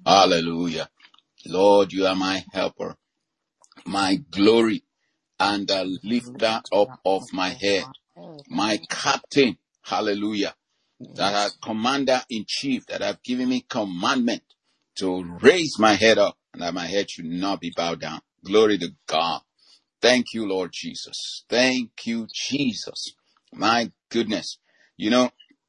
Hallelujah. Lord, you are my helper, my glory, and the lifter up of my head, my captain. Hallelujah. That are commander-in-chief, that have given me commandment to raise my head up, and that my head should not be bowed down. Glory to God. Thank you, Lord Jesus. Thank you, Jesus. My goodness. You know,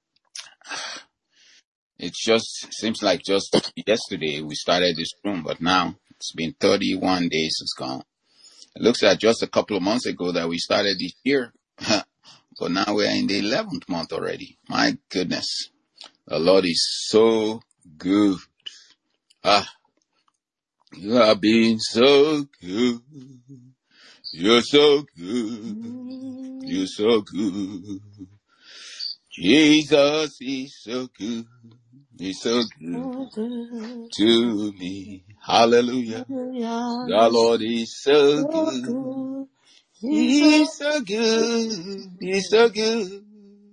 it just seems like just yesterday we started this room, but now it's been 31 days it's gone. It looks like just a couple of months ago that we started this year, but now we're in the 11th month already. My goodness. The Lord is so good. You have been so good. You're so good. You're so good. Jesus is so good. He's so good to me. Hallelujah. The Lord is so good. He's so good. He's so good.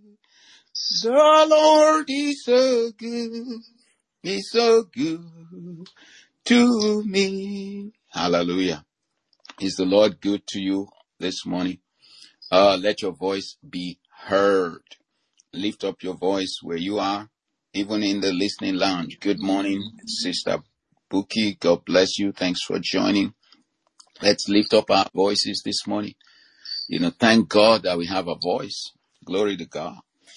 The Lord is so good. He's so good to me. Hallelujah. Is the Lord good to you this morning? Let your voice be heard. Lift up your voice where you are, even in the listening lounge. Good morning, Sister Buki. God bless you. Thanks for joining. Let's lift up our voices this morning. Thank God that we have a voice. Glory to God.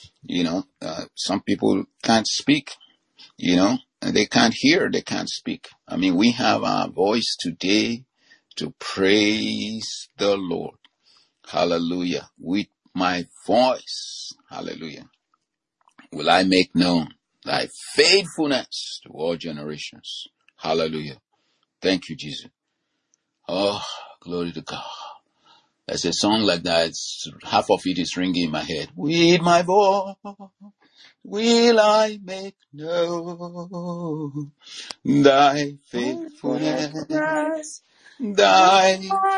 Some people can't speak, and they can't hear, they can't speak. I mean, we have our voice today to praise the Lord. Hallelujah. With my voice, hallelujah, will I make known thy faithfulness to all generations. Hallelujah. Thank you, Jesus. Oh, glory to God. There's a song like that. Half of it is ringing in my head. With my voice will I make known thy faithfulness, thy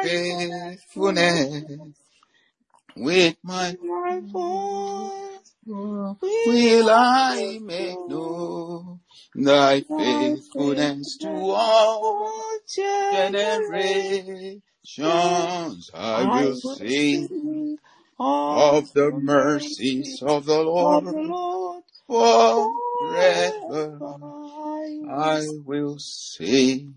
faithfulness. With my voice will I make known thy faithfulness to all generations. I will sing of the mercies of the Lord forever. I will sing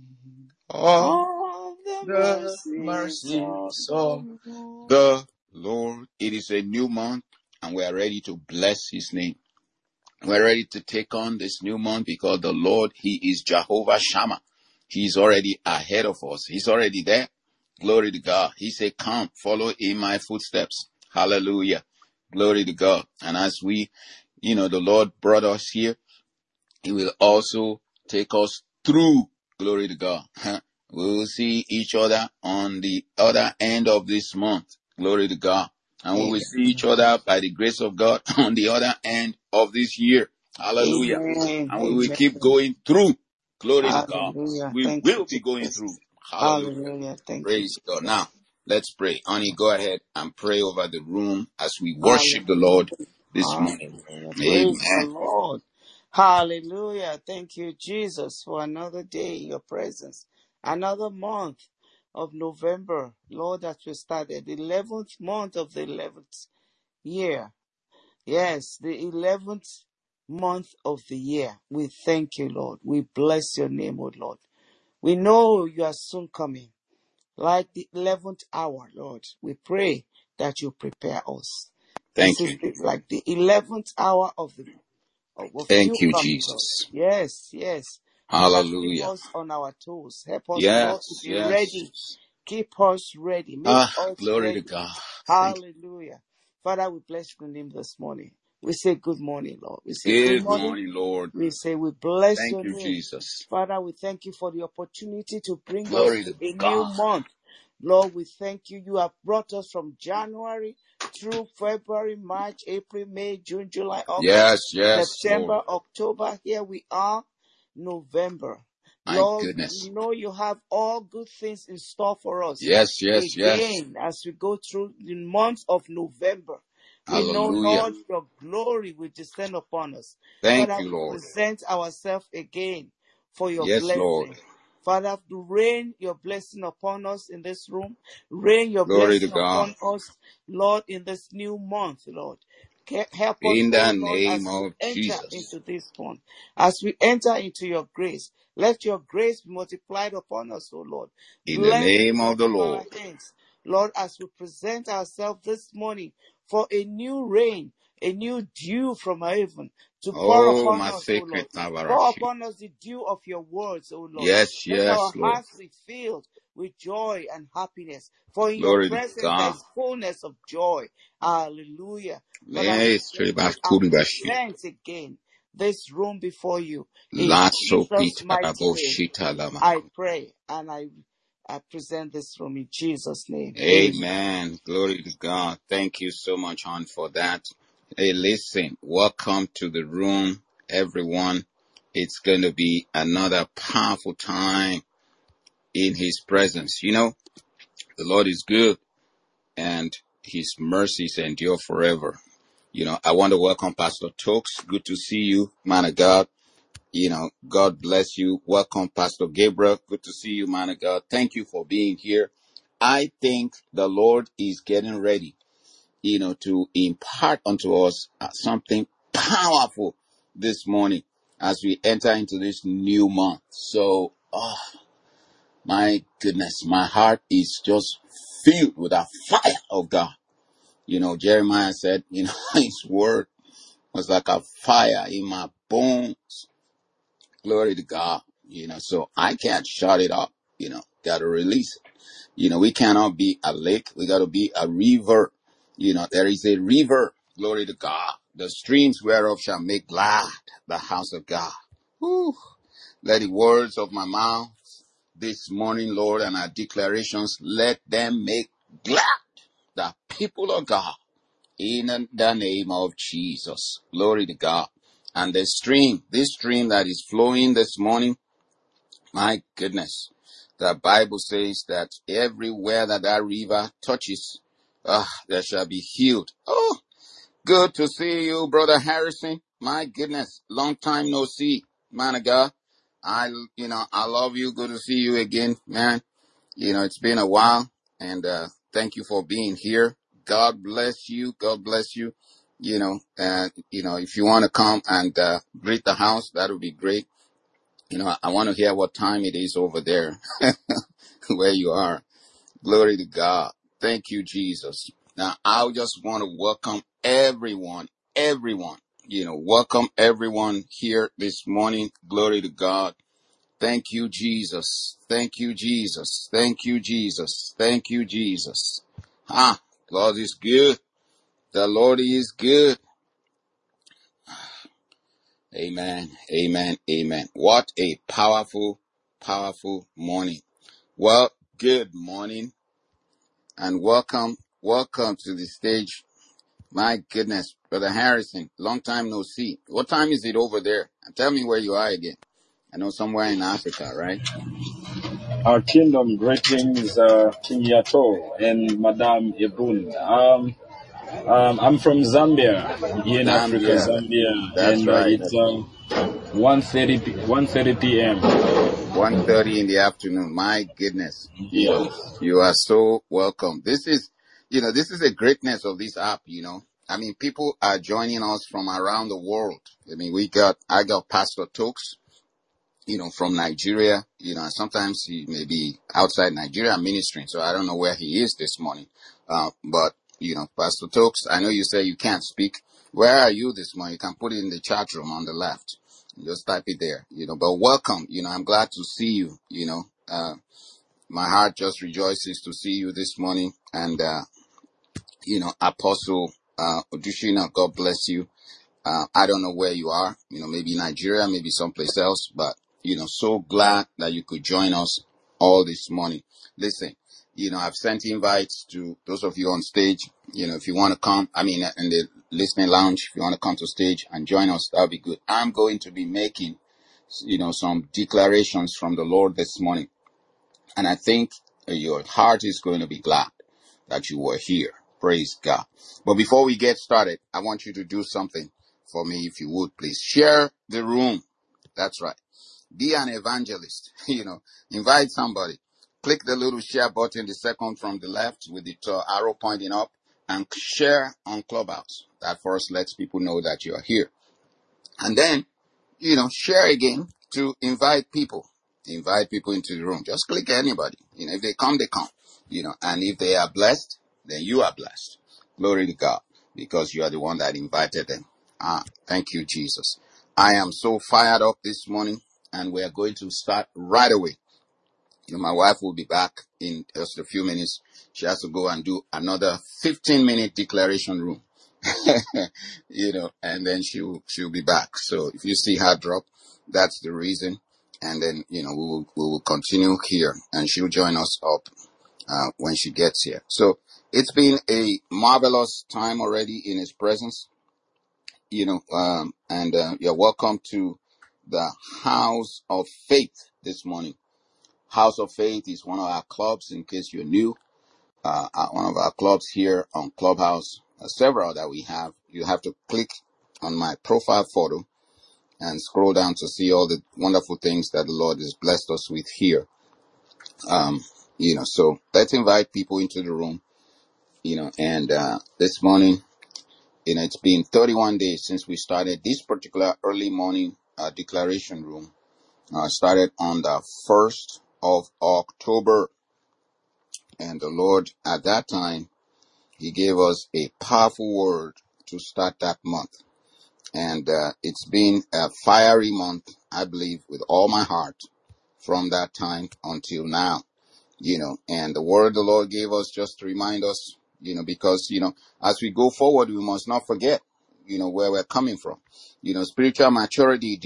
of the mercies of the Lord. It is a new month and we are ready to bless his name. We're ready to take on this new month because the Lord, he is Jehovah Shammah. He's already ahead of us. He's already there. Glory to God. He said, come, follow in my footsteps. Hallelujah. Glory to God. And as we, the Lord brought us here, he will also take us through. Glory to God. We will see each other on the other end of this month. Glory to God. And we will see each other by the grace of God on the other end of this year. Hallelujah. Amen. And we will keep going through. Glory to God. Hallelujah. We Thank will you, be going Jesus. through. Hallelujah. Hallelujah. Thank you, Praise God. Jesus. Now, let's pray. Honey, go ahead and pray over the room as we worship the Lord this morning. Praise the Amen. Lord. Hallelujah. Thank you, Jesus, for another day in your presence. Another month of November, Lord, that we started. The 11th month of the 11th year. Yes, the 11th month of the year. We thank you, Lord. We bless your name, O Lord. We know you are soon coming. Like the 11th hour, Lord, we pray that you prepare us. Thank This you. is like the 11th hour of Thank you you, coming, Lord. Jesus. Yes, yes. Father, keep Hallelujah. us on our toes. Help us, Lord, to Yes, be ready. yes. Keep us ready. Make us Glory to ready. God. Thank you. Hallelujah. Father, we bless your name this morning. We say good morning, Lord. We say good Good morning. morning, Lord. We say we bless Thank your you, name. Jesus. Father, we thank you for the opportunity to bring us Glory to to a new God. month. Lord, we thank you. You have brought us from January through February, March, April, May, June, July, Yes, August, yes, Lord. September, October. Here we are, November. My Lord, goodness. we know you have all good things in store for us. Yes, yes, yes. Again, as we go through the month of November, we know, Hallelujah. Lord, your glory will descend upon us. Thank Father, you, we Lord. present ourselves again. for your Yes, Lord. blessing. Father, rain your blessing upon us in this room. Rain your Glory to blessing God. upon us, Lord, in this new month, Lord. Help us, In oh the Lord, name as we of enter Jesus. into this month, as we enter into your grace. Let your grace be multiplied upon us, O Lord. In the Bless the name of work the of our Lord. hands. Lord, as we present ourselves this morning for a new rain, a new dew from heaven to pour Oh, upon my us, O sacred Lord. Pour Tavarashi. upon us the dew of your words, O Lord. Yes, Let our yes, Lord. hearts be filled with joy and happiness. For in your Glory to presence there God. is fullness of joy. Hallelujah. Father, Ministry we are Bakuribashi. present again this room before you. In Lasso Jesus' mighty name, Pitaraboshita Lama. I pray and I present this room in Jesus' name. Amen. Amen. Glory to God. Thank you so much, hon, for that. Hey, listen, welcome to the room, everyone. It's going to be another powerful time in His presence. You know, the Lord is good and His mercies endure forever. You know, I want to welcome Pastor Tokes. Good to see you, man of God. You know, God bless you. Welcome, Pastor Gabriel. Good to see you, man of God. Thank you for being here. I think the Lord is getting ready, you know, to impart unto us something powerful this morning as we enter into this new month. So, oh, my goodness, my heart is just filled with the fire of God. You know, Jeremiah said, you know, his word was like a fire in my bones. Glory to God. You know, so I can't shut it up. You know, got to release it. You know, we cannot be a lake. We got to be a river. You know, there is a river. Glory to God. The streams whereof shall make glad the house of God. Whew. Let the words of my mouth this morning, Lord, and our declarations, let them make glad the people of God in the name of Jesus. Glory to God. And the stream, this stream that is flowing this morning, my goodness, the Bible says that everywhere that river touches, there shall be healed. Oh, good to see you, Brother Harrison. My goodness, long time no see, man of God. I love you. Good to see you again, man. You know, it's been a while, and thank you for being here. God bless you. God bless you. You know, if you want to come and greet the house, that would be great. You know, I want to hear what time it is over there, where you are. Glory to God. Thank you, Jesus. Now, I just want to welcome everyone, you know, welcome everyone here this morning. Glory to God. Thank you, Jesus. Thank you, Jesus. Thank you, Jesus. Thank you, Jesus. God is good. The Lord is good. Amen. Amen. Amen. What a powerful, powerful morning. Well, good morning and welcome to the stage. My goodness, Brother Harrison, long time no see. What time is it over there? And tell me where you are again. I know somewhere in Africa, right? Our kingdom greetings, King Yato and Madame Ebun. I'm from Zambia, here in Africa, Zambia. Zambia, That's and right. it's 1:30 p.m. Oh, 1:30 in the afternoon. My goodness. Yes. You are so welcome. This is a greatness of this app, you know. I mean, people are joining us from around the world. I mean, I got Pastor Tokes, you know, from Nigeria, you know, and sometimes he may be outside Nigeria ministering. So I don't know where he is this morning. But, you know, Pastor Tokes, I know you say you can't speak. Where are you this morning? You can put it in the chat room on the left. Just type it there, you know, but welcome. You know, I'm glad to see you, you know, my heart just rejoices to see you this morning. And, you know, Apostle, Odushina, God bless you. I don't know where you are, you know, maybe Nigeria, maybe someplace else, but, you know, so glad that you could join us all this morning. Listen, you know, I've sent invites to those of you on stage, you know, if you want to come, I mean, in the listening lounge, if you want to come to stage and join us, that'll be good. I'm going to be making, you know, some declarations from the Lord this morning. And I think your heart is going to be glad that you were here. Praise God. But before we get started, I want you to do something for me, if you would, please. Share the room. That's right. Be an evangelist. Invite somebody. Click the little share button, the second from the left with the arrow pointing up, and share on Clubhouse. That first lets people know that you are here. And then, share again to invite people. Invite people into the room. Just click anybody. If they come, they come. And if they are blessed, then you are blessed. Glory to God, because you are the one that invited them. Thank you, Jesus. I am so fired up this morning, and we are going to start right away. My wife will be back in just a few minutes. She has to go and do another 15-minute declaration room. And then she'll be back. So if you see her drop, that's the reason. And then, we will continue here, and she'll join us up when she gets here. So it's been a marvelous time already in His presence, and you're welcome to the House of Faith this morning. House of Faith is one of our clubs, in case you're new. One of our clubs here on Clubhouse, several that we have. You have to click on my profile photo and scroll down to see all the wonderful things that the Lord has blessed us with here. So let's invite people into the room, and this morning, it's been 31 days since we started this particular early morning declaration room. Started on the 1st of October. And the Lord, at that time, He gave us a powerful word to start that month. And it's been a fiery month, I believe, with all my heart from that time until now. And the word the Lord gave us just to remind us, because, as we go forward, we must not forget, where we're coming from. Spiritual maturity,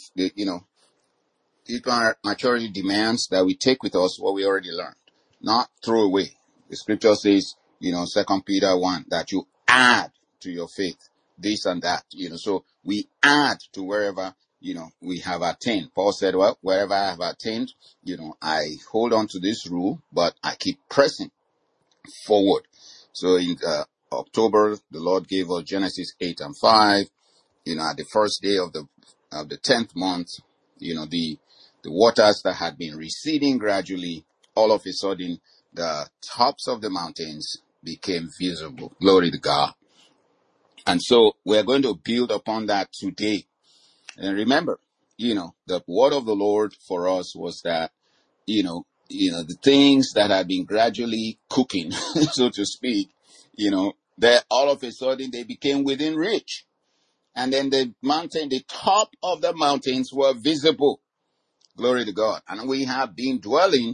spiritual maturity demands that we take with us what we already learned, not throw away. The scripture says, 2 Peter 1, that you add to your faith this and that, so we add to wherever, we have attained. Paul said, well, wherever I have attained, I hold on to this rule, but I keep pressing forward. So in October, the Lord gave us Genesis 8 and 5, at the first day of the 10th month, the waters that had been receding gradually, all of a sudden, the tops of the mountains became visible. Glory to God. And so we're going to build upon that today. And remember, the word of the Lord for us was that, the things that had been gradually cooking, so to speak, that all of a sudden they became within reach. And then the top of the mountains were visible. Glory to God. And we have been dwelling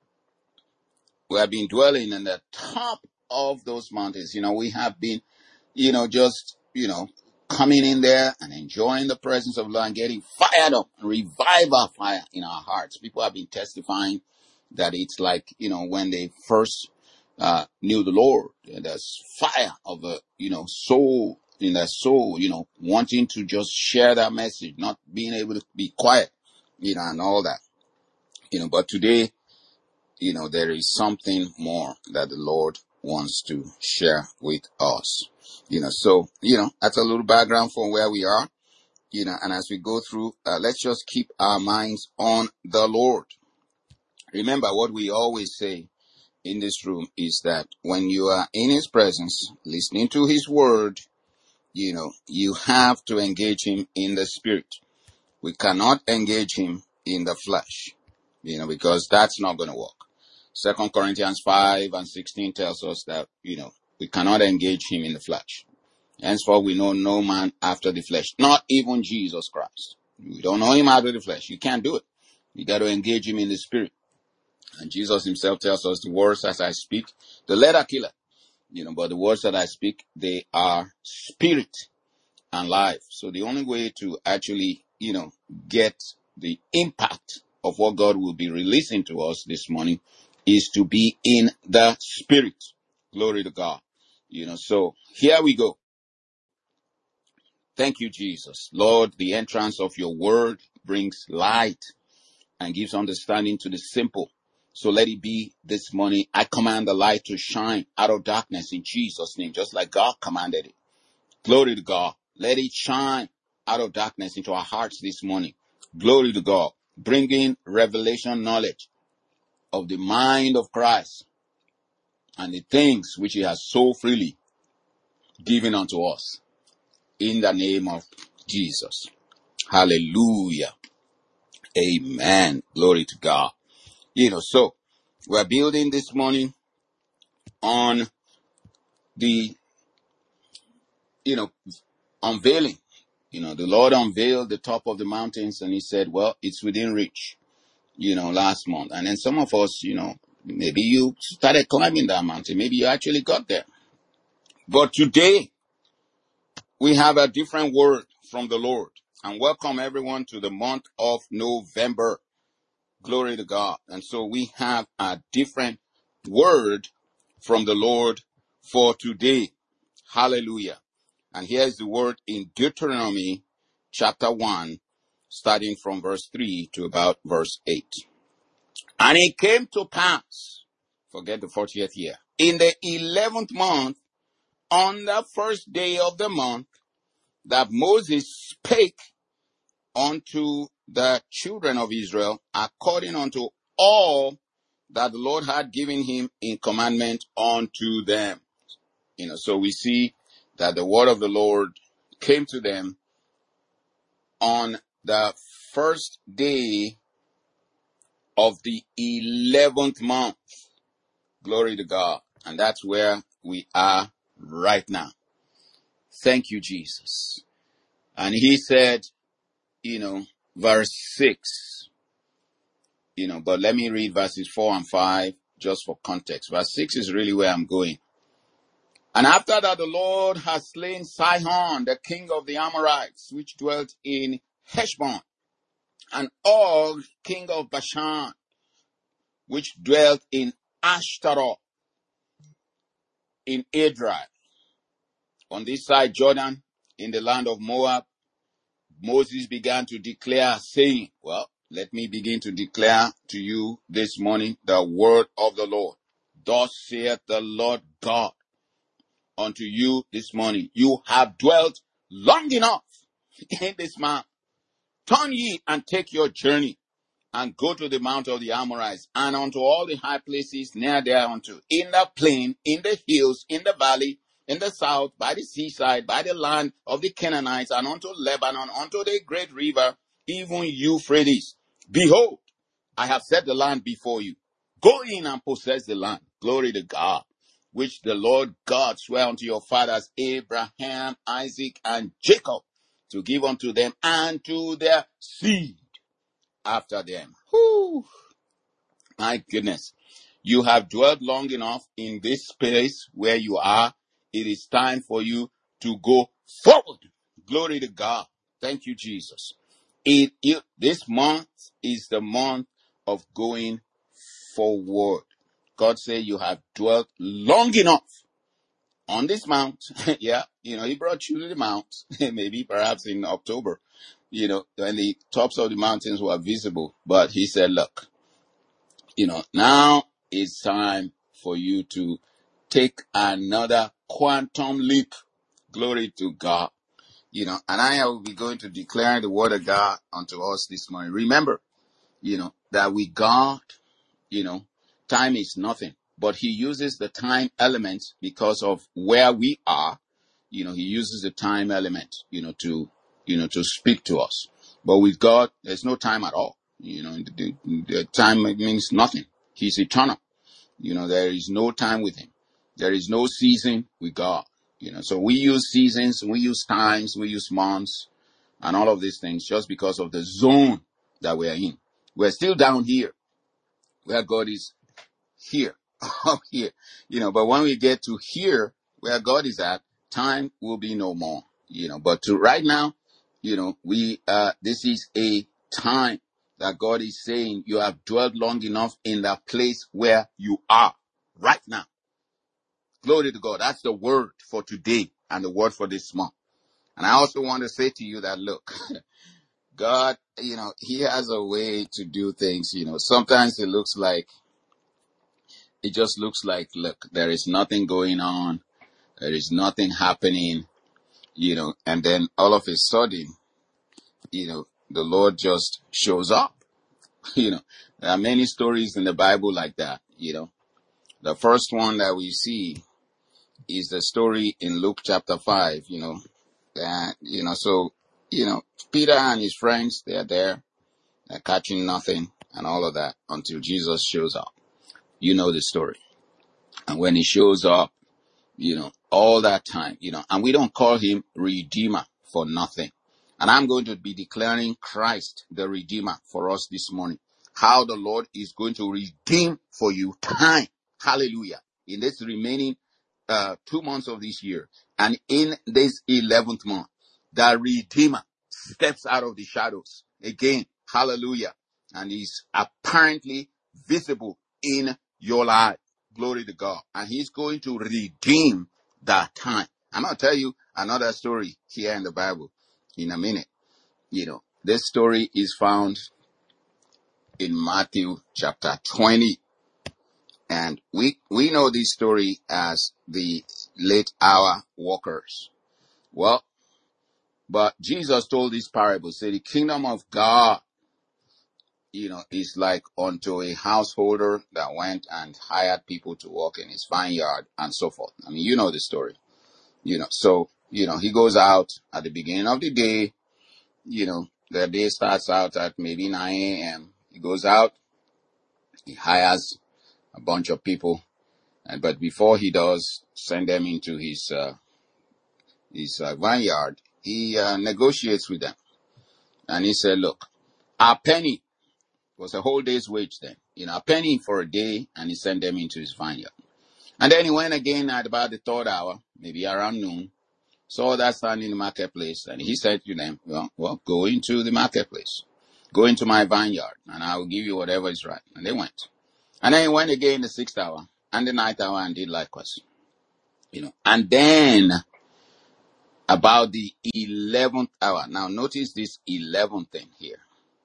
in the top of those mountains. We have been, just, coming in there and enjoying the presence of Lord and getting fired up and revive our fire in our hearts. People have been testifying that it's like, when they first knew the Lord, there's fire of a, soul in their soul, wanting to just share that message, not being able to be quiet, and all that. But today, there is something more that the Lord wants to share with us. So, that's a little background from where we are, and as we go through, let's just keep our minds on the Lord. Remember what we always say in this room is that when you are in His presence, listening to His word, you have to engage Him in the spirit. We cannot engage Him in the flesh, because that's not going to work. 2 Corinthians 5 and 16 tells us that, we cannot engage Him in the flesh. Henceforth, we know no man after the flesh, not even Jesus Christ. We don't know Him after the flesh. You can't do it. You got to engage Him in the spirit. And Jesus Himself tells us, the words as I speak, the letter killer, but the words that I speak, they are spirit and life. So the only way to actually, get the impact of what God will be releasing to us this morning is to be in the spirit. Glory to God. So here we go. Thank you, Jesus. Lord, the entrance of your word brings light and gives understanding to the simple. So let it be this morning. I command the light to shine out of darkness in Jesus' name, just like God commanded it. Glory to God. Let it shine out of darkness into our hearts this morning. Glory to God. bringing revelation knowledge of the mind of Christ and the things which he has so freely given unto us in the name of Jesus. Hallelujah. Amen. Glory to God. So we're building this morning on the, unveiling. The Lord unveiled the top of the mountains and he said, well, it's within reach, last month. And then some of us, maybe you started climbing that mountain. Maybe you actually got there. But today we have a different word from the Lord. And welcome everyone to the month of November. Glory to God. And so we have a different word from the Lord for today. Hallelujah. And here's the word in Deuteronomy chapter 1, starting from verse 3 to about verse 8. And it came to pass, forget the 40th year, in the 11th month, on the first day of the month, that Moses spake unto the children of Israel according unto all that the Lord had given him in commandment unto them. So we see that the word of the Lord came to them on the first day of the 11th month. Glory to God. And that's where we are right now. Thank you, Jesus. And he said, verse 6, but let me read verses 4 and 5 just for context. Verse 6 is really where I'm going. And after that, the Lord has slain Sihon, the king of the Amorites, which dwelt in Heshbon, and Og, king of Bashan, which dwelt in Ashtaroth, in Edrei. On this side Jordan, in the land of Moab, Moses began to declare, saying, well, let me begin to declare to you this morning the word of the Lord. Thus saith the Lord God unto you this morning, you have dwelt long enough in this mount. Turn ye and take your journey, and go to the mount of the Amorites, and unto all the high places near thereunto, in the plain, in the hills, in the valley, in the south, by the seaside, by the land of the Canaanites, and unto Lebanon, unto the great river, even Euphrates. Behold, I have set the land before you. Go in and possess the land. Glory to God, which the Lord God sware unto your fathers, Abraham, Isaac, and Jacob, to give unto them and to their seed after them. Whew. My goodness. You have dwelt long enough in this place where you are. It is time for you to go forward. Glory to God. Thank you, Jesus. This month is the month of going forward. God said you have dwelt long enough on this mount. Yeah, he brought you to the mount, maybe perhaps in October, when the tops of the mountains were visible. But he said, look, now it's time for you to take another quantum leap. Glory to God. And I will be going to declare the word of God unto us this morning. Remember, that with God, time is nothing, but he uses the time element because of where we are. He uses the time element, to speak to us. But with God, there's no time at all. The time means nothing. He's eternal. There is no time with him. There is no season with God. So we use seasons, we use times, we use months, and all of these things just because of the zone that we are in. We're still down here where God is here, up here, but when we get to here where God is at, time will be no more, but to right now, this is a time that God is saying you have dwelt long enough in that place where you are right now. Glory to God. That's the word for today and the word for this month. And I also want to say to you that, look, God, he has a way to do things, sometimes it just looks like, look, there is nothing going on. There is nothing happening, and then all of a sudden, the Lord just shows up, There are many stories in the Bible like that. The first one that we see is the story in Luke chapter 5, Peter and his friends, they're there, they're catching nothing and all of that until Jesus shows up. You know the story. And when he shows up, all that time, and we don't call him Redeemer for nothing. And I'm going to be declaring Christ the Redeemer for us this morning. How the Lord is going to redeem for you time. Hallelujah. In this remaining 2 months of this year. And in this 11th month, the Redeemer steps out of the shadows. Again, hallelujah. And is apparently visible in your life. Glory to God. And he's going to redeem that time. I'm going to tell you another story here in the Bible in a minute. This story is found in Matthew chapter 20. And we know this story as the late hour walkers. Well, but Jesus told this parable, say the kingdom of God, is like unto a householder that went and hired people to work in his vineyard and so forth. I mean, you know the story. So, he goes out at the beginning of the day, the day starts out at maybe 9 a.m. He goes out, he hires a bunch of people, but before he does send them into his vineyard, he negotiates with them. And he said, look, a penny was a whole day's wage then, a penny for a day, and he sent them into his vineyard. And then he went again at about the third hour, maybe around noon, saw that stand in the marketplace, and he said to them, well, go into the marketplace, go into my vineyard, and I will give you whatever is right. And they went. And then he went again the 6th hour and the 9th hour and did likewise. And then about the 11th hour. Now notice this 11th thing here.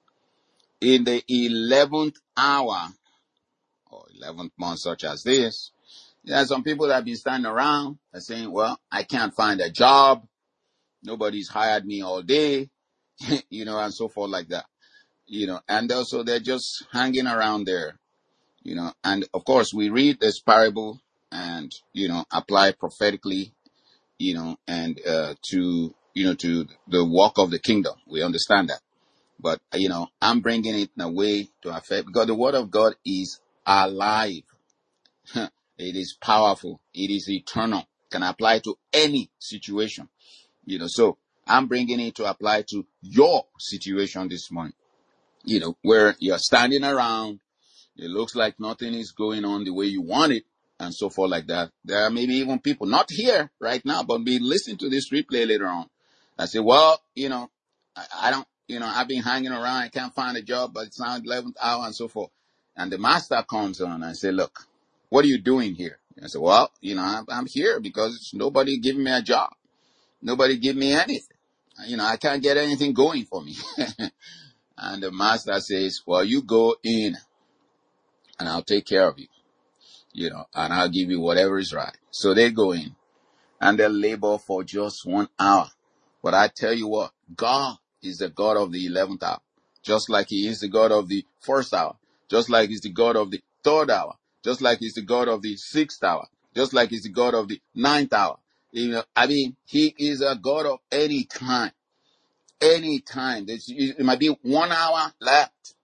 In the 11th hour, or 11th month such as this, there are some people that have been standing around and saying, well, I can't find a job. Nobody's hired me all day, and so forth like that. And also they're just hanging around there, and of course we read this parable and, apply prophetically, and to the work of the kingdom. We understand that. But, I'm bringing it in a way to affect, because the word of God is alive. It is powerful. It is eternal. Can apply to any situation. So I'm bringing it to apply to your situation this morning. Where you're standing around, it looks like nothing is going on the way you want it, and so forth like that. There are maybe even people not here right now, but be listening to this replay later on. I say, well, I don't, I've been hanging around. I can't find a job, but it's now 11th hour and so forth. And the master comes on and say, look, what are you doing here? I say, well, I'm here because nobody giving me a job. Nobody give me anything. I can't get anything going for me. And the master says, well, you go in and I'll take care of you, and I'll give you whatever is right. So they go in and they labor for just 1 hour. But I tell you what, God is the God of the 11th hour, just like he is the God of the 1st hour, just like he's the God of the 3rd hour, just like he's the God of the 6th hour, just like he's the God of the 9th hour. He is a God of any time. Any time. It might be 1 hour left,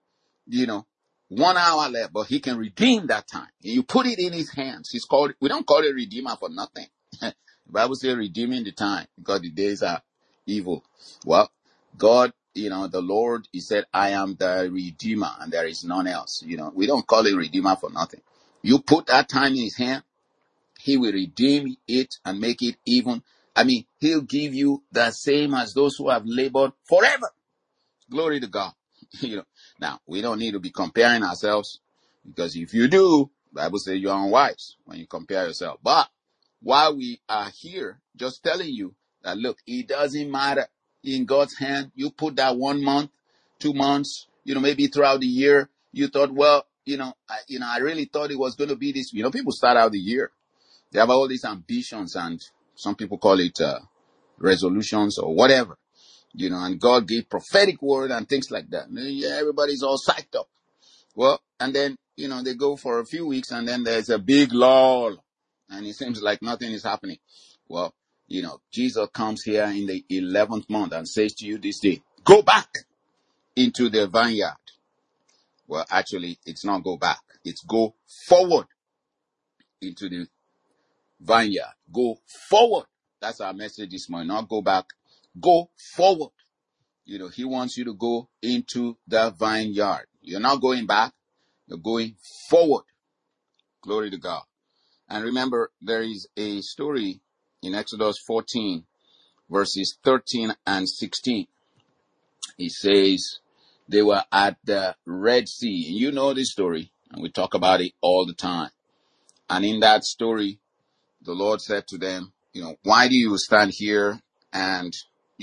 1 hour left, but he can redeem that time. You put it in his hands. We don't call it redeemer for nothing. The Bible says redeeming the time because the days are evil. Well, God, the Lord, he said, I am the redeemer and there is none else. We don't call it redeemer for nothing. You put that time in his hand, he will redeem it and make it even. He'll give you the same as those who have labored forever. Glory to God. Now, we don't need to be comparing ourselves, because if you do, the Bible says you're unwise when you compare yourself. But while we are here, just telling you that, look, it doesn't matter. In God's hand, you put that 1 month, 2 months, maybe throughout the year, you thought, well, I really thought it was going to be this. People start out the year. They have all these ambitions, and some people call it resolutions or whatever. And God gave prophetic word and things like that. Yeah, everybody's all psyched up. Well, and then, they go for a few weeks and then there's a big lull and it seems like nothing is happening. Well, Jesus comes here in the 11th month and says to you this day, go back into the vineyard. Well, actually, it's not go back. It's go forward into the vineyard. Go forward. That's our message this morning. Not go back. Go forward. He wants you to go into the vineyard. You're not going back. You're going forward. Glory to God. And remember, there is a story in Exodus 14, verses 13 and 16. He says they were at the Red Sea. And you know this story, and we talk about it all the time. And in that story, the Lord said to them, why do you stand here and,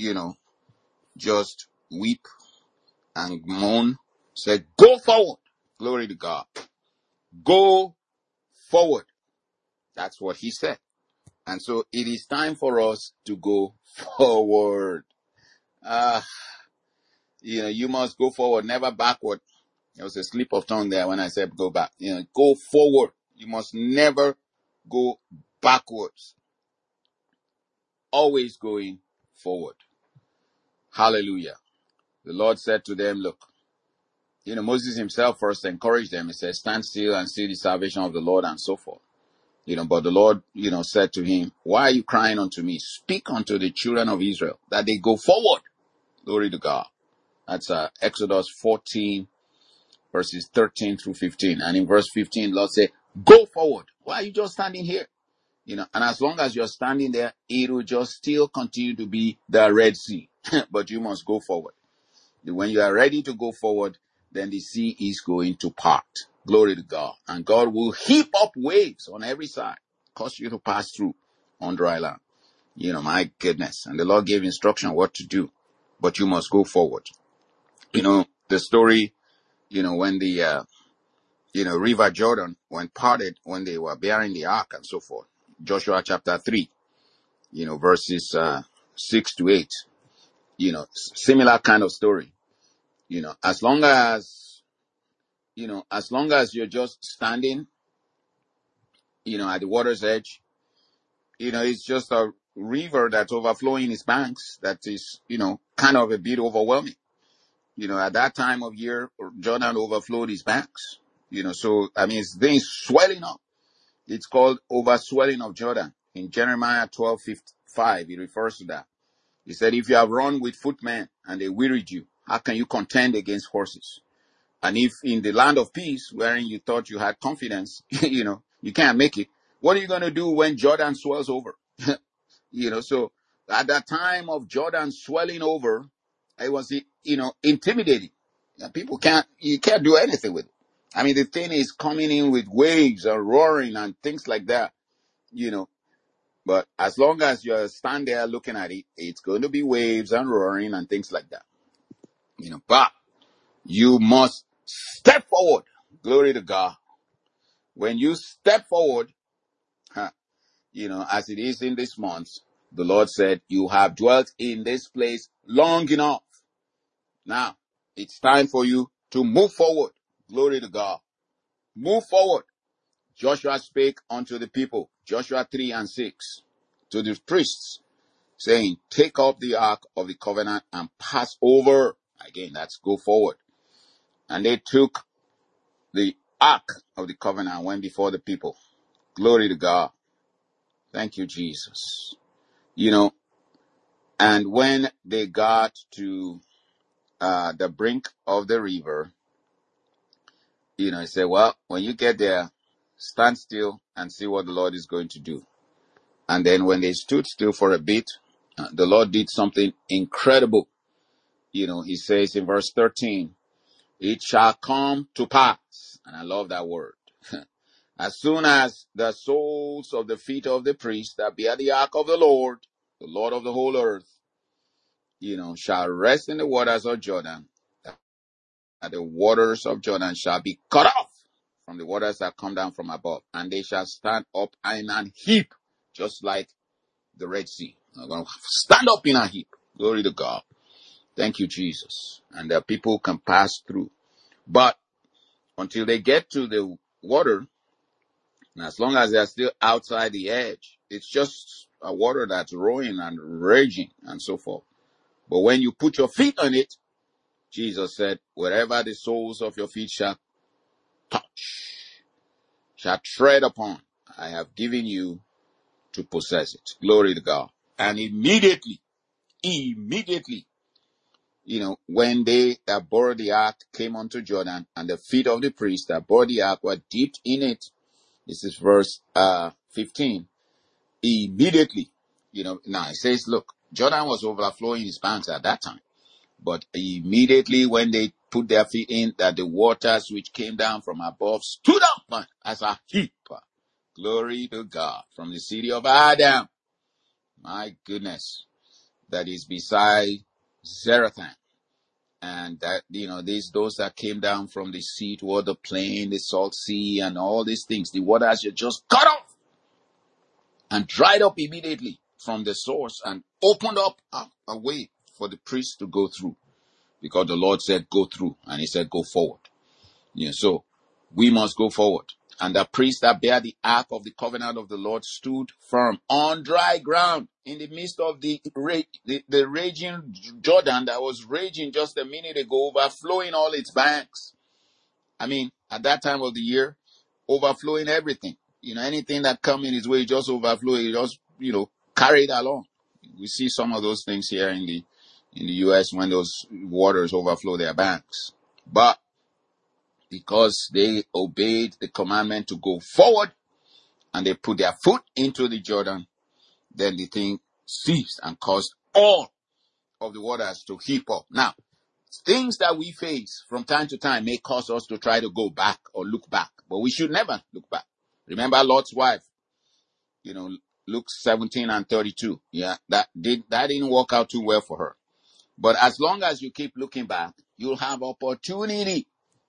just weep and moan? Said, go forward. Glory to God. Go forward. That's what he said. And so it is time for us to go forward. You must go forward, never backward. There was a slip of tongue there when I said go back. Go forward. You must never go backwards. Always going forward. Hallelujah. The Lord said to them, look, Moses himself first encouraged them. He said, stand still and see the salvation of the Lord and so forth. But the Lord, said to him, why are you crying unto me? Speak unto the children of Israel that they go forward. Glory to God. That's Exodus 14, verses 13 through 15. And in verse 15, Lord said, go forward. Why are you just standing here? And as long as you're standing there, it will just still continue to be the Red Sea. But you must go forward. When you are ready to go forward, then the sea is going to part. Glory to God. And God will heap up waves on every side, cause you to pass through on dry land. My goodness. And the Lord gave instruction what to do, but you must go forward. The story, when the, River Jordan, when parted, when they were bearing the ark and so forth. Joshua chapter 3, verses 6 to 8. Similar kind of story. As long as you're just standing, at the water's edge, it's just a river that's overflowing its banks that is, kind of a bit overwhelming. At that time of year, Jordan overflowed its banks. So, it's things swelling up. It's called overswelling of Jordan. In Jeremiah 12:5, it refers to that. He said, if you have run with footmen and they wearied you, how can you contend against horses? And if in the land of peace, wherein you thought you had confidence, you can't make it, what are you going to do when Jordan swells over? So at that time of Jordan swelling over, it was, intimidating. You can't do anything with it. The thing is coming in with waves and roaring and things like that, but as long as you stand there looking at it, it's going to be waves and roaring and things like that, but you must step forward. Glory to God. When you step forward, as it is in this month, the Lord said, you have dwelt in this place long enough. Now, it's time for you to move forward. Glory to God. Move forward. Joshua spake unto the people, Joshua 3 and 6, to the priests, saying, take up the ark of the covenant and pass over. Again, that's go forward. And they took the ark of the covenant and went before the people. Glory to God. Thank you, Jesus. And when they got to the brink of the river, he said, well, when you get there, stand still and see what the Lord is going to do. And then when they stood still for a bit, the Lord did something incredible. He says in verse 13, it shall come to pass. And I love that word. As soon as the soles of the feet of the priests that bear the ark of the Lord of the whole earth, shall rest in the waters of Jordan, that the waters of Jordan shall be cut off from the waters that come down from above, and they shall stand up in an heap, just like the Red Sea. They're going to stand up in a heap. Glory to God. Thank you, Jesus. And the people can pass through. But until they get to the water. And as long as they're still outside the edge, it's just a water that's rolling and raging and so forth. But when you put your feet on it, Jesus said, wherever the soles of your feet shall touch, shall tread upon, I have given you to possess it. Glory to God. And immediately, when they that bore the ark came unto Jordan, and the feet of the priests that bore the ark were dipped in it, this is verse 15, immediately, now it says, look, Jordan was overflowing his banks at that time. But immediately when they put their feet in, that the waters which came down from above stood up as a heap. Glory to God. From the city of Adam. My goodness. That is beside Zarethan. And that, those that came down from the sea toward the plain, the salt sea, and all these things, the waters are just cut off and dried up immediately from the source and opened up a way for the priests to go through. Because the Lord said, go through. And he said, go forward. So we must go forward. And the priests that bear the ark of the covenant of the Lord stood firm on dry ground in the midst of the raging Jordan that was raging just a minute ago, overflowing all its banks. I mean, at that time of the year, overflowing everything. Anything that come in his way, just overflow. It just, carry it along. We see some of those things here in the U.S. when those waters overflow their banks. But because they obeyed the commandment to go forward and they put their foot into the Jordan, then the thing ceased and caused all of the waters to heap up. Now, things that we face from time to time may cause us to try to go back or look back, but we should never look back. Remember Lot's wife, Luke 17 and 32. Yeah, that didn't work out too well for her. But as long as you keep looking back, you'll have opportunity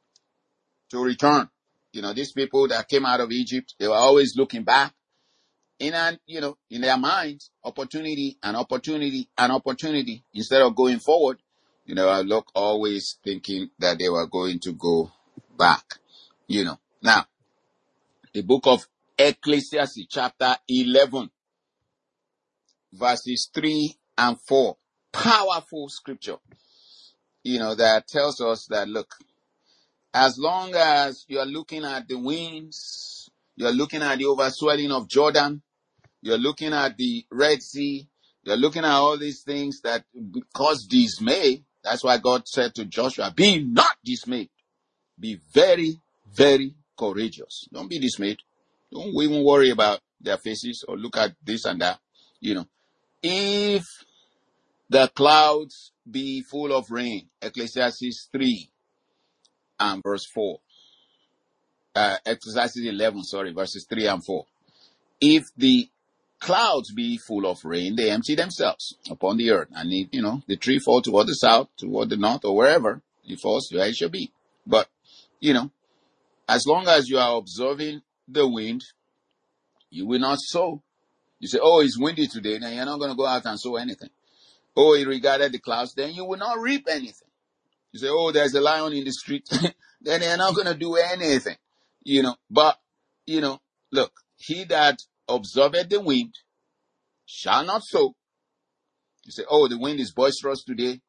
to return. These people that came out of Egypt, they were always looking back. In their minds, opportunity and opportunity and opportunity. Instead of going forward, I look always thinking that they were going to go back. Now, the book of Ecclesiastes, chapter 11, verses 3 and 4. Powerful scripture, that tells us that, look, as long as you are looking at the winds, you are looking at the overswelling of Jordan, you're looking at the Red Sea, you're looking at all these things that cause dismay. That's why God said to Joshua, be not dismayed. Be very, very courageous. Don't be dismayed. Don't even worry about their faces or look at this and that. If the clouds be full of rain, Ecclesiastes 3 and verse 4. Ecclesiastes 11, verses 3 and 4. If the clouds be full of rain, they empty themselves upon the earth. And the tree fall toward the south, toward the north, or wherever it falls, there it shall be. But, as long as you are observing the wind, you will not sow. You say, oh, it's windy today, then you're not going to go out and sow anything. Oh, it regarded the clouds, then you will not reap anything. You say, oh, there's a lion in the street, then you're not going to do anything. But, look, he that observeth the wind shall not sow. You say, oh, the wind is boisterous today.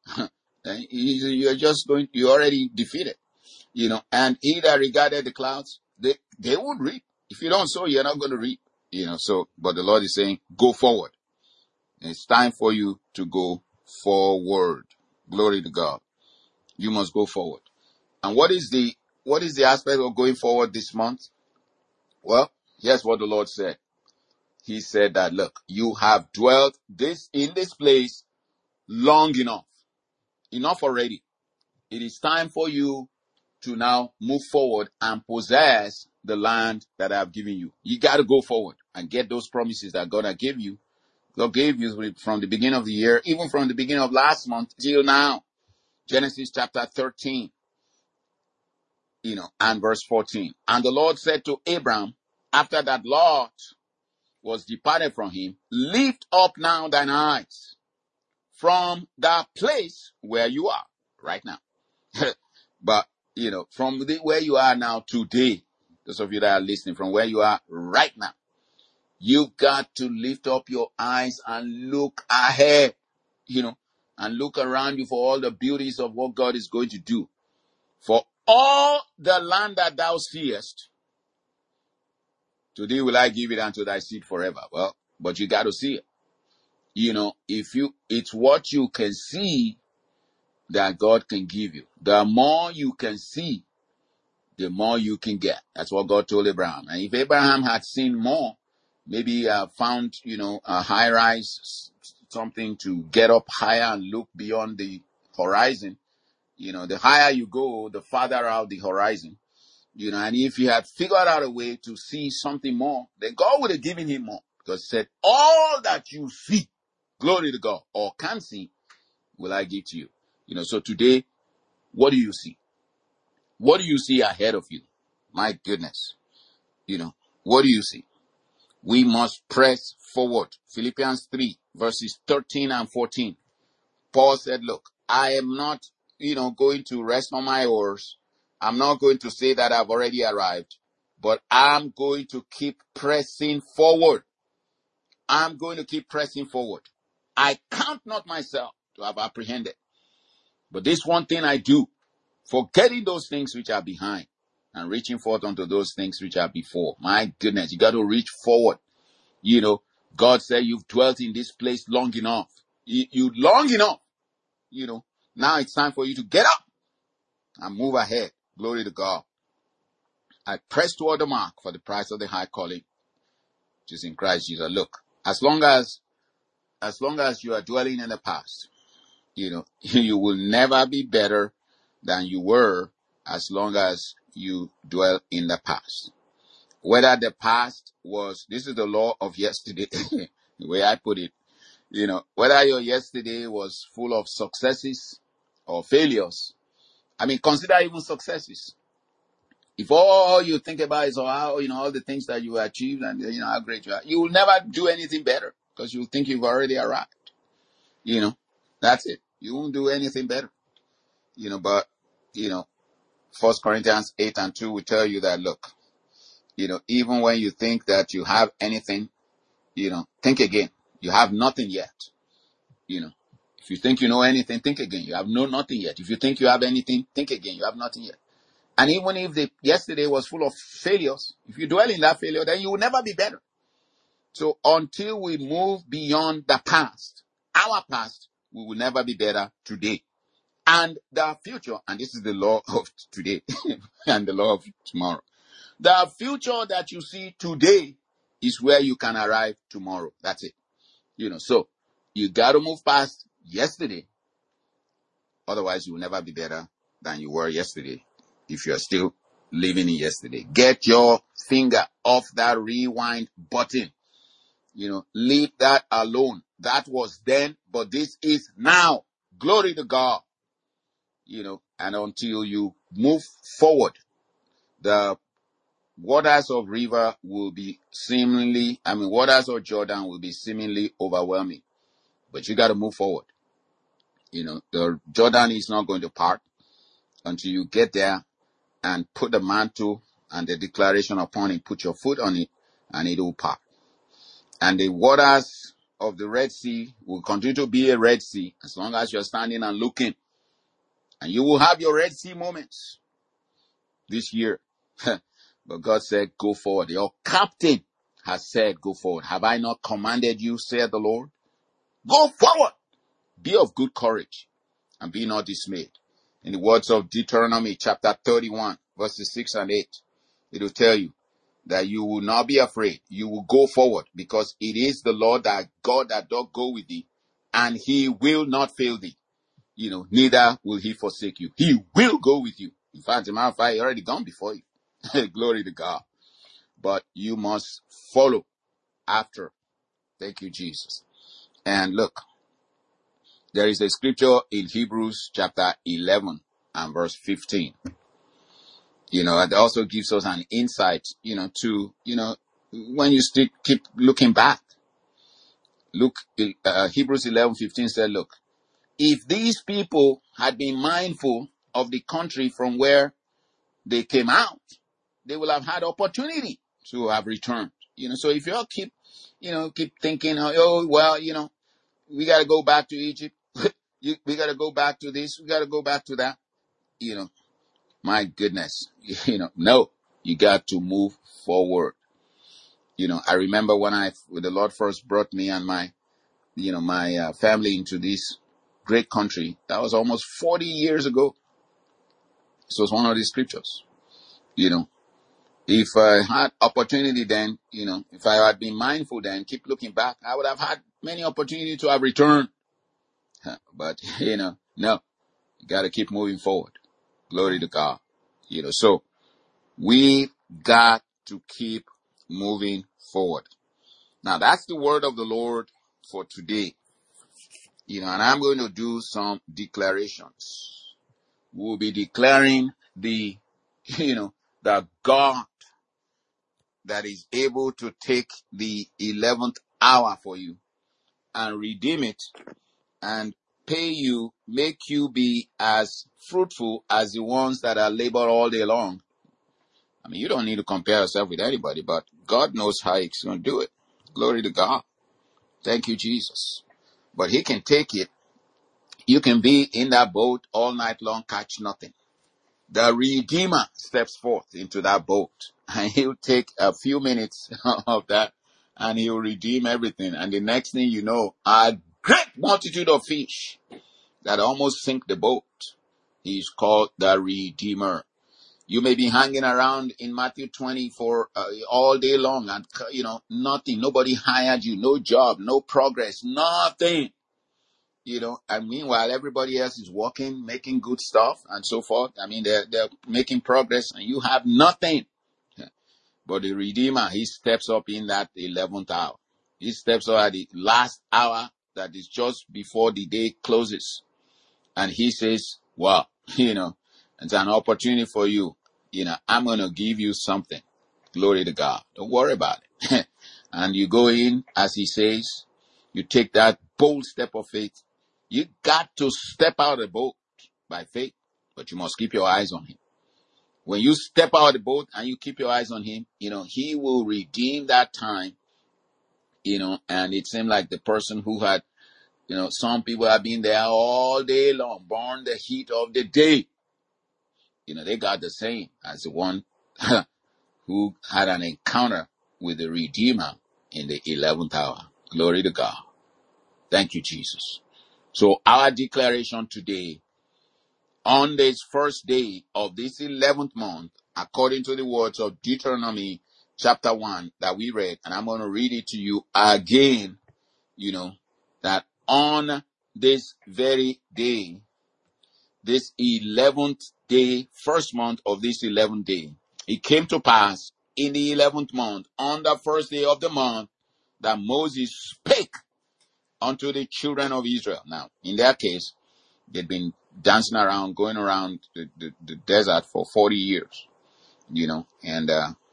You're already defeated. And he that regarded the clouds, they won't reap. If you don't sow, you're not going to reap. But the Lord is saying, go forward. And it's time for you to go forward. Glory to God. You must go forward. And what is the aspect of going forward this month? Well, here's what the Lord said. He said that, look, you have dwelt in this place long enough. Enough already. It is time for you to now move forward and possess the land that I have given you. You got to go forward and get those promises that God has given you. God gave you from the beginning of the year, even from the beginning of last month till now. Genesis chapter 13, and verse 14. And the Lord said to Abram, after that Lot was departed from him, lift up now thine eyes from the place where you are right now. But from where you are now today, those of you that are listening, from where you are right now, you've got to lift up your eyes and look ahead, and look around you for all the beauties of what God is going to do. For all the land that thou seest, today will I give it unto thy seed forever. Well, but you got to see it. It's what you can see that God can give you. The more you can see, the more you can get. That's what God told Abraham. And if Abraham had seen more, maybe found, a high rise, something to get up higher and look beyond the horizon. The higher you go, the farther out the horizon. And if he had figured out a way to see something more, then God would have given him more. Because he said, all that you see, glory to God, or can see, will I give to you. So today, what do you see? What do you see ahead of you? My goodness. What do you see? We must press forward. Philippians 3, verses 13 and 14. Paul said, look, I am not, going to rest on my oars. I'm not going to say that I've already arrived, but I'm going to keep pressing forward. I'm going to keep pressing forward. I count not myself to have apprehended, but this one thing I do, forgetting those things which are behind and reaching forth unto those things which are before. My goodness, you got to reach forward. God said you've dwelt in this place long enough. You long enough. Now it's time for you to get up and move ahead. Glory to God. I press toward the mark for the prize of the high calling, which is in Christ Jesus. Look, as long as you are dwelling in the past, you will never be better than you were as long as you dwell in the past. Whether the past was, this is the law of yesterday, the way I put it, whether your yesterday was full of successes or failures. I mean, consider even successes. If all you think about is how, all the things that you achieved and, how great you are, you will never do anything better because you think you've already arrived. That's it. You won't do anything better. But, 1 Corinthians 8 and 2 will tell you that, look, even when you think that you have anything, think again. You have nothing yet. If you think you know anything, think again. You have nothing yet. If you think you have anything, think again. You have nothing yet. And even if yesterday was full of failures, if you dwell in that failure, then you will never be better. So until we move beyond the past, our past, we will never be better today. And the future, and this is the law of today and the law of tomorrow. The future that you see today is where you can arrive tomorrow. That's it. So you got to move past yesterday. Otherwise, you will never be better than you were yesterday if you're still living in yesterday. Get your finger off that rewind button. Leave that alone. That was then, but this is now. Glory to God. And until you move forward, the waters of river will be waters of Jordan will be seemingly overwhelming. But you got to move forward. The Jordan is not going to part until you get there and put the mantle and the declaration upon it, put your foot on it, and it will part. And the waters of the Red Sea will continue to be a Red Sea as long as you're standing and looking. And you will have your Red Sea moments this year. But God said, go forward. Your captain has said, go forward. Have I not commanded you, said the Lord? Go forward. Be of good courage and be not dismayed. In the words of Deuteronomy chapter 31, verses 6 and 8, it will tell you that you will not be afraid. You will go forward because it is the Lord that God that doth go with thee, and he will not fail thee. Neither will he forsake you. He will go with you. In fact, as a matter of fact, he already gone before you. Glory to God. But you must follow after. Thank you, Jesus. And look, there is a scripture in Hebrews chapter 11 and verse 15. It also gives us an insight, to, when you still keep looking back. Look, Hebrews 11:15 said, look, if these people had been mindful of the country from where they came out, they will have had opportunity to have returned. So if you all keep thinking, oh, well, we got to go back to Egypt. We got to go back to this. We got to go back to that. My goodness, no, you got to move forward. I remember when the Lord first brought me and my family into this great country. That was almost 40 years ago. This was one of the scriptures. If I had opportunity then, if I had been mindful then, keep looking back, I would have had many opportunities to have returned. But, no, you got to keep moving forward. Glory to God. So we got to keep moving forward. Now that's the word of the Lord for today. And I'm going to do some declarations. We'll be declaring the God that is able to take the 11th hour for you and redeem it and pay you, make you be as fruitful as the ones that are labored all day long. I mean, you don't need to compare yourself with anybody, but God knows how He's going to do it. Glory to God. Thank you, Jesus. But He can take it. You can be in that boat all night long, catch nothing. The Redeemer steps forth into that boat, and He'll take a few minutes of that, and He'll redeem everything. And the next thing you know, a great multitude of fish that almost sink the boat. He's called the Redeemer. You may be hanging around in Matthew 20 for all day long, and nothing. Nobody hired you, no job, no progress, nothing. And meanwhile, everybody else is working, making good stuff and so forth. I mean, they're making progress and you have nothing. But the Redeemer, He steps up in that 11th hour. He steps up at the last hour that is just before the day closes. And He says, well, it's an opportunity for you. I'm going to give you something. Glory to God. Don't worry about it. And you go in, as He says, you take that bold step of faith. You got to step out of the boat by faith, but you must keep your eyes on Him. When you step out of the boat and you keep your eyes on Him, He will redeem that time, and it seemed like the person who had, some people have been there all day long, born the heat of the day. They got the same as the one who had an encounter with the Redeemer in the 11th hour. Glory to God. Thank you, Jesus. So our declaration today, on this first day of this 11th month, according to the words of Deuteronomy chapter 1 that we read, and I'm going to read it to you again, that on this very day, this 11th day, first month of this 11th day, it came to pass in the 11th month, on the first day of the month, that Moses spake unto the children of Israel. Now, in their case, they'd been dancing around, going around the desert for 40 years, and,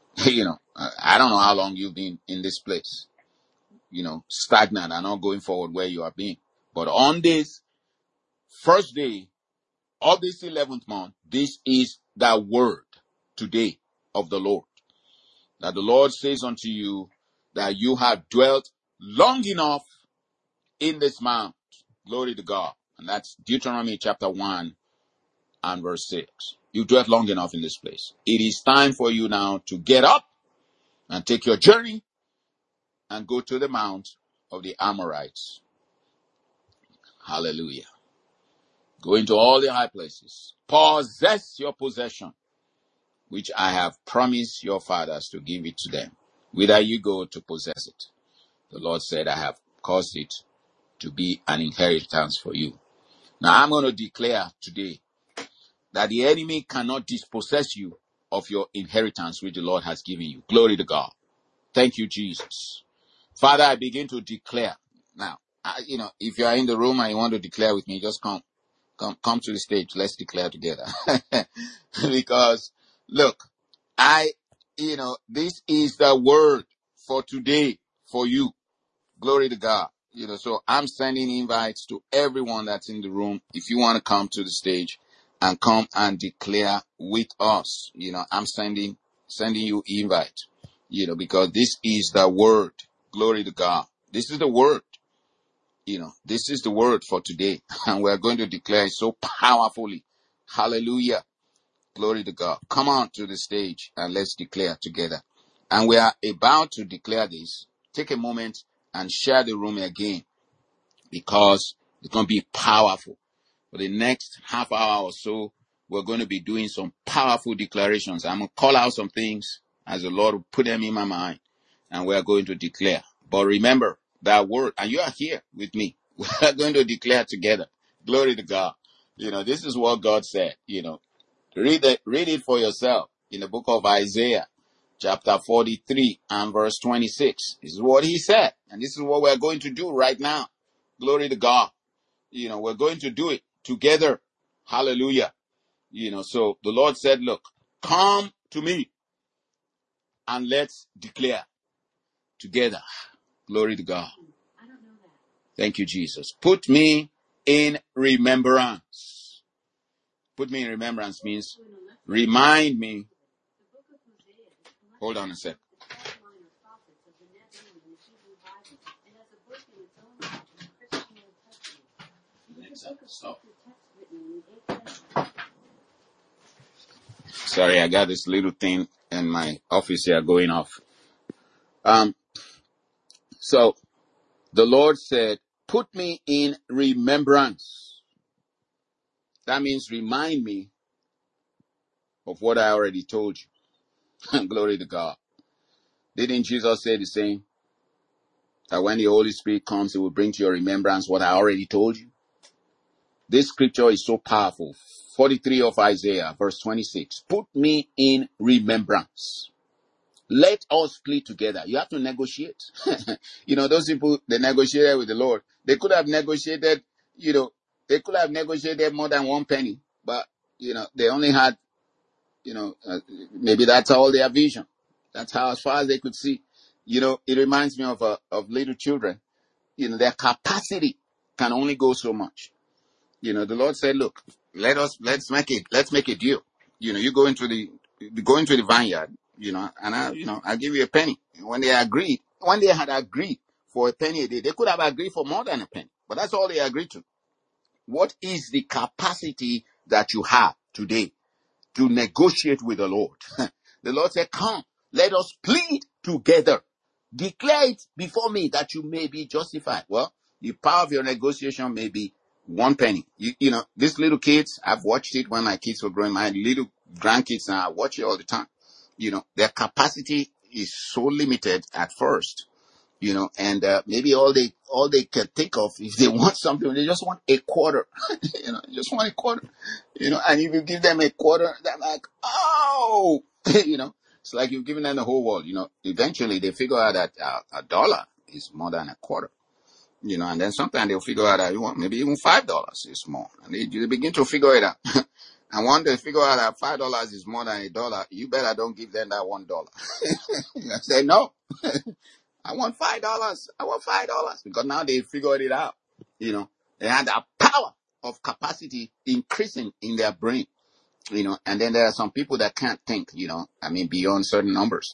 I don't know how long you've been in this place, stagnant and not going forward where you have been. But on this first day of this 11th month, this is the word today of the Lord. That the Lord says unto you that you have dwelt long enough in this mount. Glory to God. And that's Deuteronomy chapter 1 and verse 6. You dwelt long enough in this place. It is time for you now to get up and take your journey and go to the mount of the Amorites. Hallelujah. Go into all the high places. Possess your possession, which I have promised your fathers to give it to them. Whither you go to possess it. The Lord said, I have caused it to be an inheritance for you. Now I'm going to declare today that the enemy cannot dispossess you of your inheritance which the Lord has given you. Glory to God. Thank you, Jesus. Father, I begin to declare. Now, if you are in the room and you want to declare with me, just come to the stage. Let's declare together. Because, look, this is the word for today for you. Glory to God. So I'm sending invites to everyone that's in the room. If you want to come to the stage, and come and declare with us. I'm sending you invite, because this is the word. Glory to God. This is the word. This is the word for today. And we're going to declare it so powerfully. Hallelujah. Glory to God. Come on to the stage and let's declare together. And we are about to declare this. Take a moment and share the room again, because it's going to be powerful. For the next half hour or so, we're going to be doing some powerful declarations. I'm going to call out some things as the Lord will put them in my mind, and we're going to declare. But remember that word, and you are here with me. We're going to declare together. Glory to God. This is what God said. Read it for yourself in the book of Isaiah, chapter 43 and verse 26. This is what he said, and this is what we're going to do right now. Glory to God. We're going to do it together. Hallelujah. So the Lord said, look, come to me and let's declare together. Glory to God. Thank you, Jesus. Put me in remembrance. Put me in remembrance means remind me. Hold on a sec. Sorry, I got this little thing in my office here going off. So the Lord said, put me in remembrance. That means remind me of what I already told you. Glory to God. Didn't Jesus say the same? That when the Holy Spirit comes, it will bring to your remembrance what I already told you. This scripture is so powerful. 43 of Isaiah, verse 26. Put me in remembrance. Let us plead together. You have to negotiate. Those people, they negotiated with the Lord. They could have negotiated, more than one penny. But, they only had, maybe that's all their vision. That's how, as far as they could see. It reminds me of little children. Their capacity can only go so much. The Lord said, look, let's make a deal. You go into the vineyard, and I'll give you a penny. When they had agreed for a penny a day, they could have agreed for more than a penny, but that's all they agreed to. What is the capacity that you have today to negotiate with the Lord? The Lord said, come, let us plead together. Declare it before me that you may be justified. Well, the power of your negotiation may be one penny. These little kids, I've watched it when my kids were growing. My little grandkids now, I watch it all the time. Their capacity is so limited at first. And maybe all they can think of, if they want something, they just want a quarter. Just want a quarter. And if you give them a quarter, they're like, oh, it's like you've given them the whole world. Eventually they figure out that a dollar is more than a quarter. And then sometimes they'll figure out that maybe even $5 is more. And they begin to figure it out. And once they figure out that $5 is more than $1, you better don't give them that $1. Say, no, I want $5. I want $5. Because now they figured it out. They had that power of capacity increasing in their brain. And then there are some people that can't think, beyond certain numbers.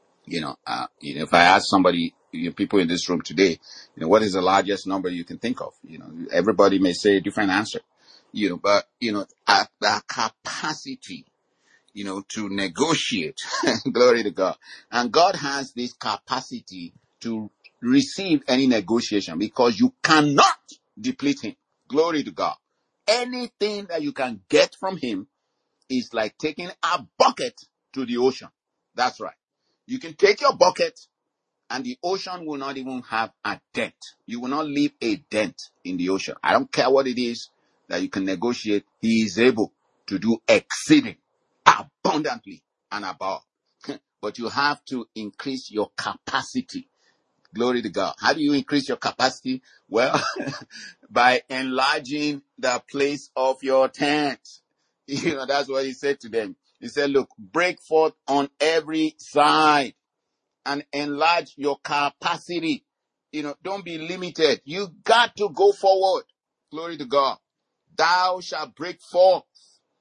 If I ask somebody, people in this room today, what is the largest number you can think of? Everybody may say a different answer, but, the capacity, to negotiate, glory to God. And God has this capacity to receive any negotiation because you cannot deplete him. Glory to God. Anything that you can get from him is like taking a bucket to the ocean. That's right. You can take your bucket and the ocean will not even have a dent. You will not leave a dent in the ocean. I don't care what it is that you can negotiate. He is able to do exceeding abundantly and above. But you have to increase your capacity. Glory to God. How do you increase your capacity? Well, by enlarging the place of your tent. That's what he said to them. He said, look, break forth on every side and enlarge your capacity. Don't be limited. You got to go forward. Glory to God. Thou shalt break forth.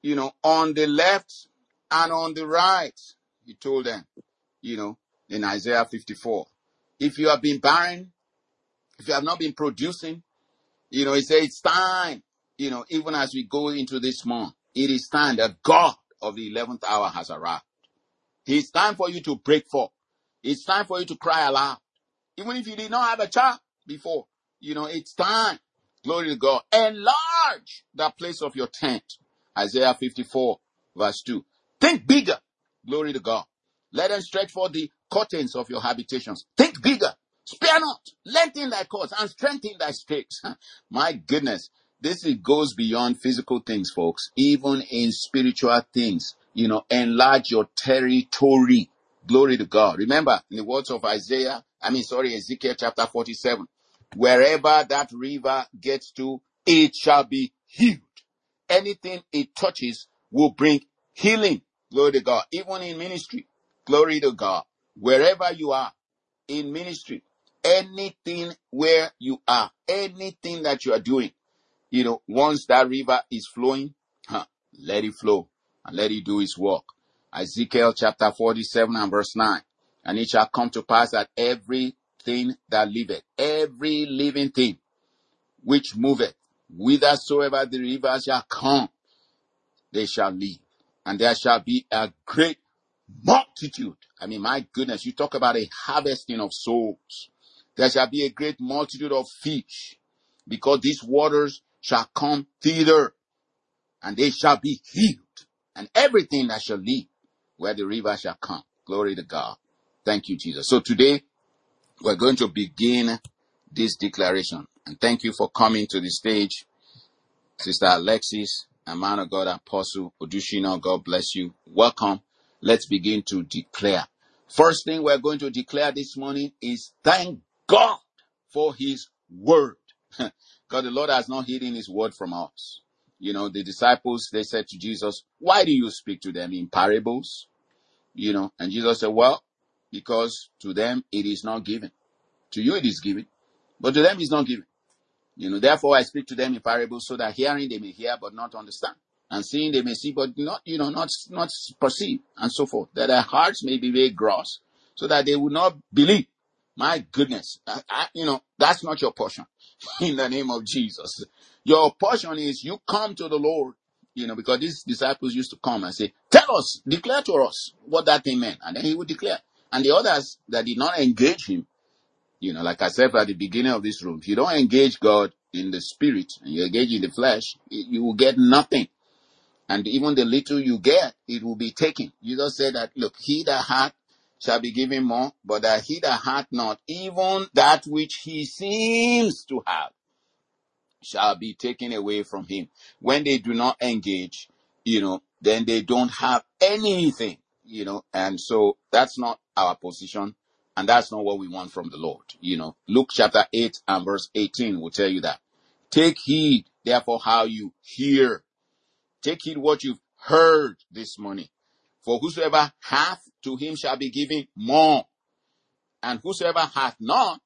on the left and on the right. He told them, in Isaiah 54. If you have been barren, if you have not been producing, he said it's time, even as we go into this month, it is time that God of the 11th hour has arrived. It's time for you to break forth. It's time for you to cry aloud. Even if you did not have a child before, it's time. Glory to God. Enlarge the place of your tent. Isaiah 54 verse 2. Think bigger. Glory to God. Let them stretch forth the curtains of your habitations. Think bigger. Spare not. Lengthen thy cords and strengthen thy stakes. My goodness. It goes beyond physical things, folks. Even in spiritual things. Enlarge your territory. Glory to God. Remember, in the words of Ezekiel chapter 47, wherever that river gets to, it shall be healed. Anything it touches will bring healing. Glory to God. Even in ministry. Glory to God. Wherever you are in ministry, anything where you are, anything that you are doing, once that river is flowing, let it flow and let it do its work. Ezekiel chapter 47 and verse 9. And it shall come to pass that everything that liveth, every living thing which moveth, whithersoever the river shall come, they shall live. And there shall be a great multitude. My goodness, you talk about a harvesting of souls. There shall be a great multitude of fish, because these waters shall come thither, and they shall be healed. And everything that shall live where the river shall come. Glory to God. Thank you, Jesus. So today, we're going to begin this declaration. And thank you for coming to the stage, Sister Alexis, and man of God, Apostle Odushina. God bless you. Welcome. Let's begin to declare. First thing we're going to declare this morning is thank God for his word. God, the Lord has not hidden his word from us. The disciples, they said to Jesus, why do you speak to them in parables? And Jesus said, well, because to them it is not given. To you it is given, but to them it is not given. Therefore I speak to them in parables, so that hearing they may hear but not understand, and seeing they may see but not perceive, and so forth, that their hearts may be made gross, so that they will not believe. My goodness, that's not your portion. In the name of Jesus, your portion is you come to the Lord, because these disciples used to come and say, tell us, declare to us what that thing meant, and then he would declare. And the others that did not engage him, like I said at the beginning of this room, if you don't engage God in the spirit and you engage in the flesh, you will get nothing. And even the little you get, it will be taken. Jesus said that, look, he that hath shall be given more, but that he that hath not, even that which he seems to have, shall be taken away from him. When they do not engage, then they don't have anything, and so that's not our position. And that's not what we want from the Lord. Luke chapter 8 and verse 18 will tell you that. Take heed, therefore, how you hear. Take heed what you've heard this morning. For whosoever hath, to him shall be given more. And whosoever hath not,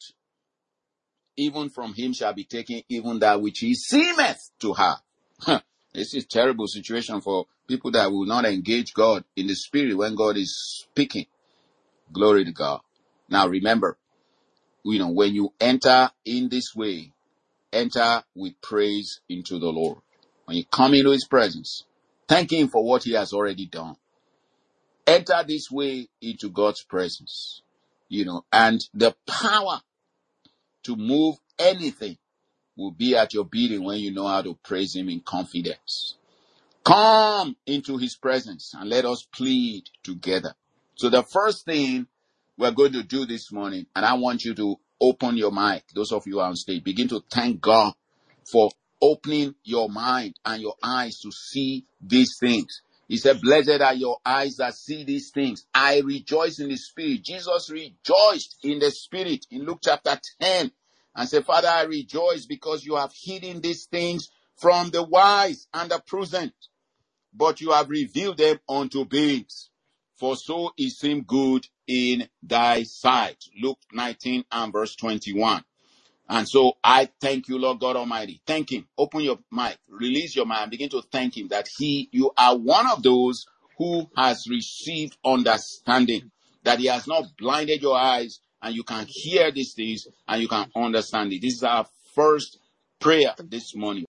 even from him shall be taken even that which he seemeth to have. This is a terrible situation for people that will not engage God in the spirit when God is speaking. Glory to God. Now remember, when you enter in this way, enter with praise into the Lord. When you come into his presence, thank him for what he has already done. Enter this way into God's presence, and the power to move anything will be at your bidding when you know how to praise him in confidence. Come into his presence and let us plead together. So the first thing we're going to do this morning, and I want you to open your mic, those of you who are on stage, begin to thank God for opening your mind and your eyes to see these things. He said, blessed are your eyes that see these things. I rejoice in the spirit. Jesus rejoiced in the spirit in Luke chapter 10 and said, Father, I rejoice because you have hidden these things from the wise and the prudent, but you have revealed them unto babes. For so it seemed good in thy sight. Luke 19 and verse 21. And so I thank you, Lord God Almighty. Thank him. Open your mic, release your mind, begin to thank him that you are one of those who has received understanding, that he has not blinded your eyes, and you can hear these things and you can understand it. This is our first prayer this morning.